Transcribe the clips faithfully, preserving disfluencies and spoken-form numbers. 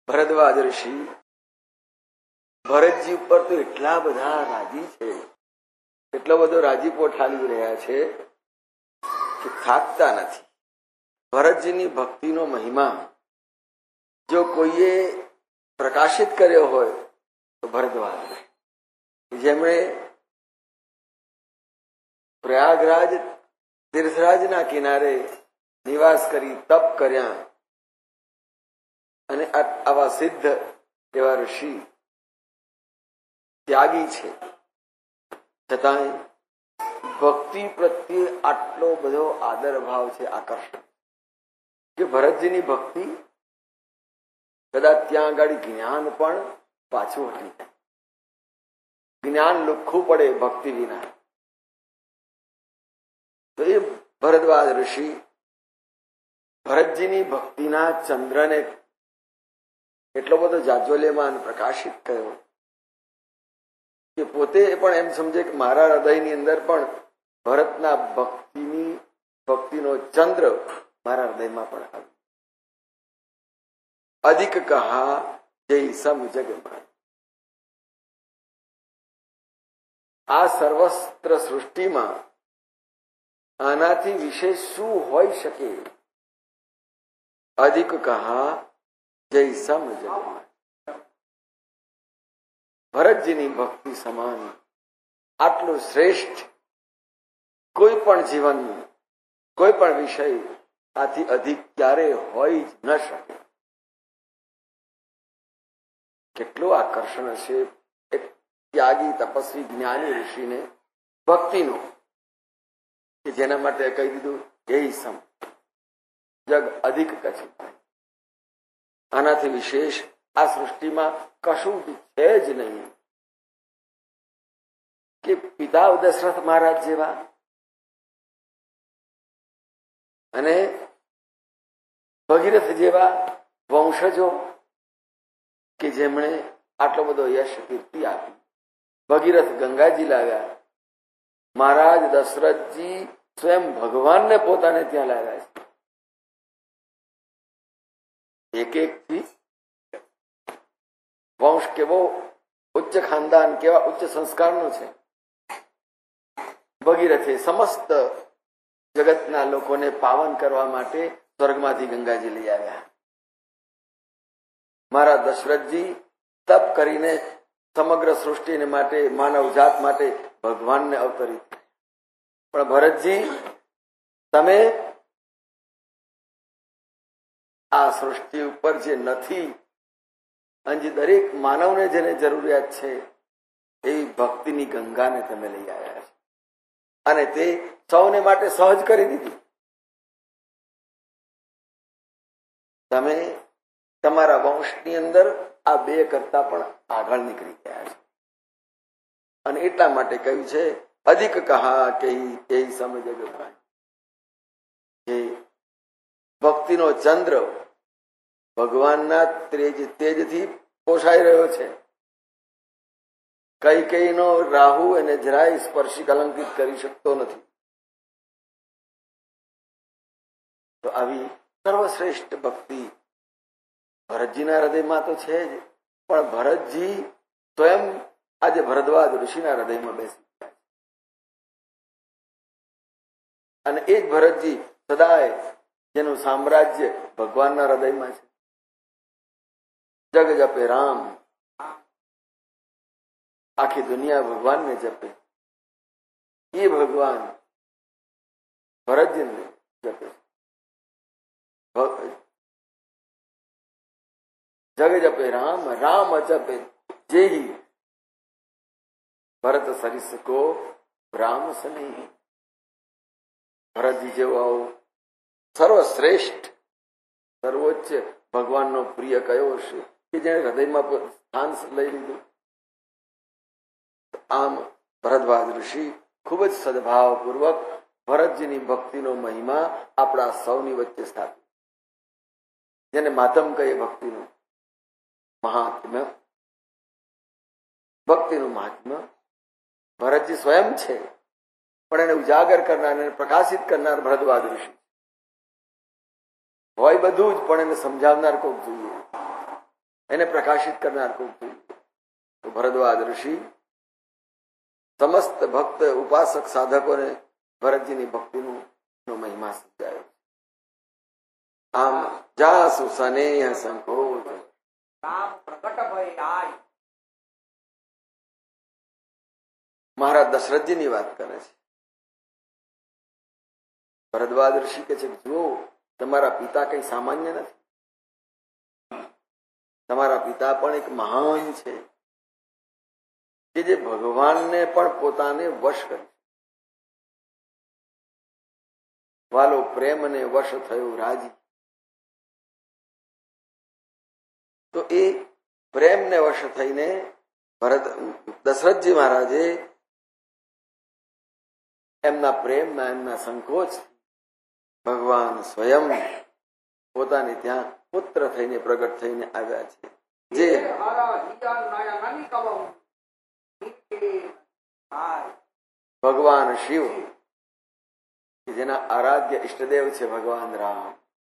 ભરદ્વાજ ઋષિ ભરતજી ઉપર તો એટલા બધા રાજી છે, એટલો બધો રાજીપો ઠાલવી રહ્યા છે કે થાકતા નથી. ભરતજીની ભક્તિનો મહિમા જો કોઈએ પ્રકાશિત કર્યો હોય તો ભરદ્વાજ, જેમણે પ્રયાગરાજ તીર્થરાજના કિનારે નિવાસ કરી તપ કર્યા અને આવા સિદ્ધ એવા ઋષિ ત્યાગી છે, છતાંય ભક્તિ પ્રત્યે આટલો બધો આદર ભાવ છે, આકર્ષણ કે ભરતજીની ભક્તિ કદાચ ત્યાં આગળ જ્ઞાન પણ પાછું હટી જાય, જ્ઞાન લુખ્ખું પડે ભક્તિ વિના. તો એ ભરદ્વાજ ઋષિ ભરતજીની ભક્તિના ચંદ્રને એટલો બધો જાજ્વલ્યમાન પ્રકાશિત થયો કે પોતે પણ એમ સમજે કે મારા હૃદયની અંદર પણ ભરતના ભક્તિની ભક્તિનો ચંદ્ર મારા હૃદયમાં પણ આવ્યો. અધિક કહા જય સમ જગમાં. આ સર્વસ્ત્ર સૃષ્ટિમાં આનાથી વિશેષ શું હોઈ શકે? અધિક કહા જય સમ જગમાં. ભરતજીની ભક્તિ સમાન આટલું શ્રેષ્ઠ કોઈ પણ જીવન, કોઈ પણ વિષય આથી અધિક ક્યારે હોય જ ન શકે. કેટલું આકર્ષણ હશે એક ત્યાગી તપસ્વી જ્ઞાની ઋષિને ભક્તિનું, કે જેના માટે કહી દીધું હે સમ જગ અધિક કછી. આનાથી વિશેષ આ સૃષ્ટિમાં કશું છે જ નહીં. કે પિતા દશરથ મહારાજ જેવા અને ભગીરથ જેવા વંશજો કે જેમણે આટલો બધો યશ કીર્તિ આપી. ભગીરથ ગંગાજી લાવ્યા, મહારાજ દશરથજી સ્વયં ભગવાનને પોતાને ત્યાં લાવ્યા છે. એક એક થી વંશ કેવો ઉચ્ચ ખાનદાન, કેવા ઉચ્ચ સંસ્કારનો છે. ભગીરથે સમસ્ત જગતના લોકોને પાવન કરવા માટે સ્વર્ગમાંથી ગંગાજી લઈ આવ્યા. મારા દશરથજી તપ કરીને સમગ્ર સૃષ્ટિને માટે, માનવ જાત માટે ભગવાનને અવતરિત. પણ ભરતજી, તમે આ સૃષ્ટિ ઉપર જે નથી અને જે દરેક માનવને જેને જરૂરિયાત છે એવી ભક્તિની ગંગાને તમે લઈ આવ્યા છે, અને તે સૌને માટે સહજ કરી દીધી. તમે તમારા વંશની અંદર આ બે કરતા પણ આગળ નીકળી ગયા છે. અને એટલા માટે કહ્યું છે અધિક કહા કે સમજ કે ભક્તિનો ચંદ્ર ભગવાનના તેજ તેજથી પોષાઈ રહ્યો છે. કઈ કઈનો રાહુ એને જરાય સ્પર્શી કલંકિત કરી શકતો નથી. તો આવી સર્વશ્રેષ્ઠ ભક્તિ ભરતજીના હૃદયમાં તો છે જ, પણ ભરતજી સ્વયં આજે ભરદ્વાજ ઋષિના હૃદયમાં બેસી ગયા છે. અને એ જ ભરતજી સદાય જેનું સામ્રાજ્ય ભગવાનના હૃદયમાં છે. જગ જપે રામ, આખી દુનિયા ભગવાનને જપે. એ ભગવાન ભરતજીને જપે. જગ જપે રામ, રામ જપે જેહી, ભરત સરિસ કો રામ સ્નેહી. ભરતજી જેવો આવો સર્વશ્રેષ્ઠ સર્વોચ્ચ ભગવાનનો પ્રિય કયો હશે કે જેને હૃદયમાં સ્થાન લઈ લીધું? આમ ભરદ્વાજ ઋષિ ખૂબ જ સદભાવપૂર્વક ભરતજીની ભક્તિનો મહિમા આપણા સૌની વચ્ચે સ્થાપિત, જેને માતમ કહીએ ભક્તિનું મહાત્મ્ય. ભક્તિનું મહાત્મ્ય ભરતજી સ્વયં છે, પણ એને ઉજાગર કરનાર, એને પ્રકાશિત કરનાર ભરદ્વાજ ઋષિ હોય. બધું જ, પણ એને સમજાવનાર કોક જોઈએ. એને પ્રકાશિત કરનાર કોક તો ભરદ્વાજ ઋષિ સમસ્ત ભક્ત ઉપાસક સાધકોને ભરતજીની ભક્તિનું નો મહિમા સમજાયો. આમ જાસુ સનેહ સંકોચ મહારાજ દશરથજીની વાત કરે છે. ભરદ્વાજ ઋષિ કે છે, જુઓ તમારા પિતા કઈ સામાન્ય નથી. તમારા પિતા પણ એક મહાન છે કે જે ભગવાનને પણ પોતાને વશ કરે. વાલો પ્રેમને વશ થયો રાજી. તો એ પ્રેમને વશ થઈને ભરત દશરથજી મહારાજે એમના પ્રેમના એમના સંકોચ ભગવાન સ્વયં પોતાને ત્યાં પુત્ર થઈને પ્રગટ થઈને આવ્યા છે. જે ભગવાન શિવ જેના આરાધ્ય ઈષ્ટદેવ છે ભગવાન રામ,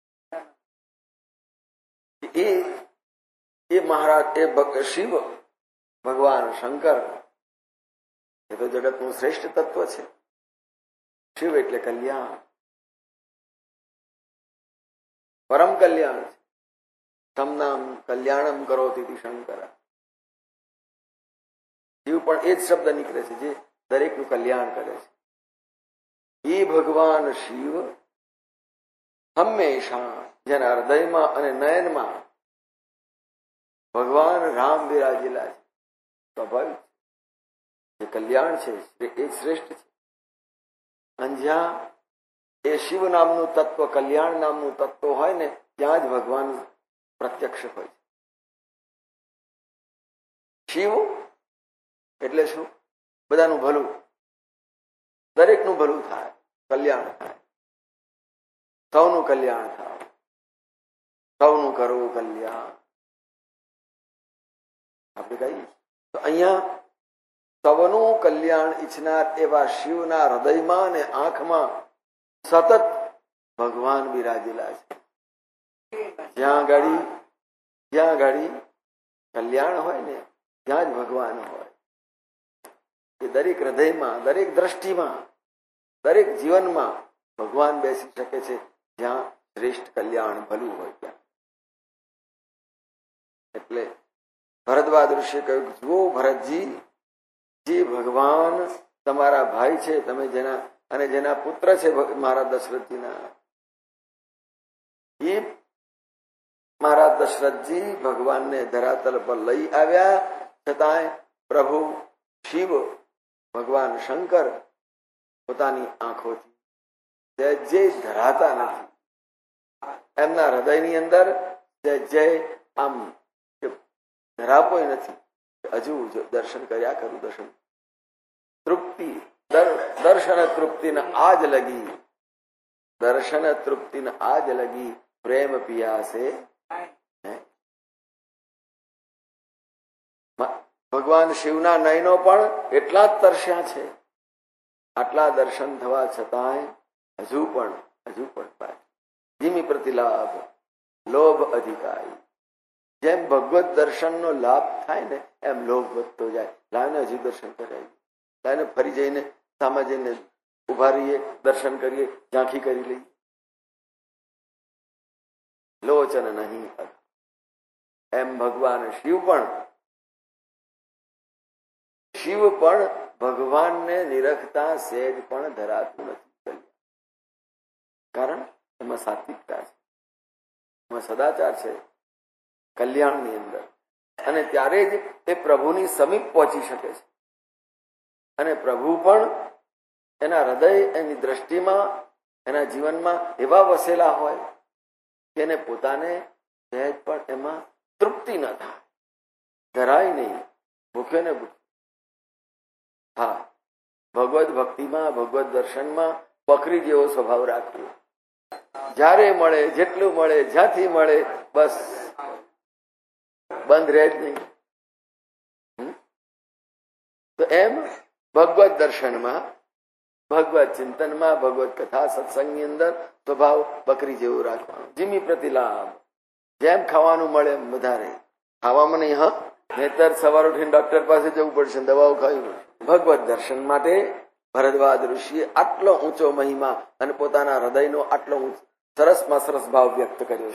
એ એ મહારાજ એ શિવ ભગવાન શંકર એ તો જગતનું શ્રેષ્ઠ તત્વ છે. શિવ એટલે કલ્યાણ, પરમ કલ્યાણ છે. સમનામ કલ્યાણમ કરોતિ શંકર. શિવ પણ એ જ શબ્દ નીકળે છે જે દરેકનું કલ્યાણ કરે છે. એ ભગવાન શિવ હંમેશા જેના હૃદયમાં અને નયનમાં ભગવાન રામ વિરાજેલા છે. સ્વાભાવિક જે કલ્યાણ છે એ શ્રેષ્ઠ છે. અને જ્યાં એ શિવ નામનું તત્વ, કલ્યાણ નામનું તત્વ હોય ને ત્યાં જ ભગવાન પ્રત્યક્ષ હોય છે. શિવ એટલે શું? બધાનું ભલું, દરેકનું ભલું થાય, કલ્યાણ થાય, સૌનું કલ્યાણ થાય, સૌનું કરવું કલ્યાણ. આપણે કહીએ તો અહીંયા સૌનું કલ્યાણ ઈચ્છનાર એવા શિવના હૃદયમાં અને આંખમાં સતત ભગવાન બિરાજેલા છે. જ્યાં ગાડી જ્યાં ગાડી કલ્યાણ હોય ને ત્યાં જ ભગવાન હોય. એ દરેક હૃદયમાં, દરેક દ્રષ્ટિમાં, દરેક જીવનમાં ભગવાન બેસી શકે છે જ્યાં શ્રેષ્ઠ કલ્યાણ ભલું હોય ત્યાં. એટલે ભરદ્વાજ ઋષિએ કહ્યું, જુઓ ભરતજી, જે ભગવાન તમારા ભાઈ છે, તમે જેના અને જેના પુત્ર છે મહારાજ દશરથજીના, એ મહારાજ દશરથજી ભગવાનને ધરાતલ પર લઈ આવ્યા, છતાંય પ્રભુ શિવ ભગવાન શંકર પોતાની આંખોથી જય જય ધરાતા નથી. એમના હૃદયની અંદર જય જય આમ ધરાપોય નથી. હજુ દર્શન કર્યા કરું, દર્શન તૃપ્તિ દર્શન તૃપ્તિ ન આજ લગી, દર્શન તૃપ્તિ ન આજ લગી, પ્રેમ પિયાસે. ભગવાન શિવના નયનો પણ એટલા જ તરસ્યા છે. આટલા દર્શન થવા છતાંય હજુ પણ હજુ પણ ધીમી પ્રતિલાભ લોભ અધિકારી. જેમ ભગવત દર્શનનો લાભ થાય ને એમ લોભ વધતો જાય. લાઈને હજુ દર્શન કરાય, લાઈને ફરી જઈને સામે જઈને ઉભા રહીએ, દર્શન કરીએ, ઝાંખી કરી લઈએ. લોચન નહીં એમ ભગવાન શિવ પણ શિવ પણ ભગવાનને નિરખતા સહેજ પણ ધરાતું નથી. કારણ એમાં સાત્વિકતા છે, એમાં સદાચાર છે કલ્યાણની અંદર. અને ત્યારે જ એ પ્રભુની સમીપ પહોંચી શકે છે. અને પ્રભુ પણ એના હૃદય, એની દ્રષ્ટિમાં, એના જીવનમાં એવા વસેલા હોય કે એને પોતાને સહેજ પણ એમાં તૃપ્તિ ન થાય, ધરાય નહીં, ભૂખ્યો ને ભૂખ્યો. હા, ભગવત ભક્તિમાં, ભગવત દર્શનમાં બકરી જેવો સ્વભાવ રાખવો. જ્યારે મળે, જેટલું મળે, જ્યાંથી મળે, બસ બંધ રહે જ નહીં. તો એમ ભગવત દર્શનમાં, ભગવત ચિંતનમાં, ભગવત કથા સત્સંગની અંદર સ્વભાવ બકરી જેવું રાખવાનો. જીમી પ્રતિલાભ, જેમ ખાવાનું મળે એમ વધારે, ખાવામાં નહીં, હા, નહીતર સવાર ઉઠીને ડોક્ટર પાસે જવું પડશે, દવાઓ ખાવી પડશે. ભગવત દર્શન માટે ભરદ્વાજ ઋષિએ આટલો ઊંચો મહિમા અને પોતાના હૃદયનો આટલો સરસમાં સરસ ભાવ વ્યક્ત કર્યો.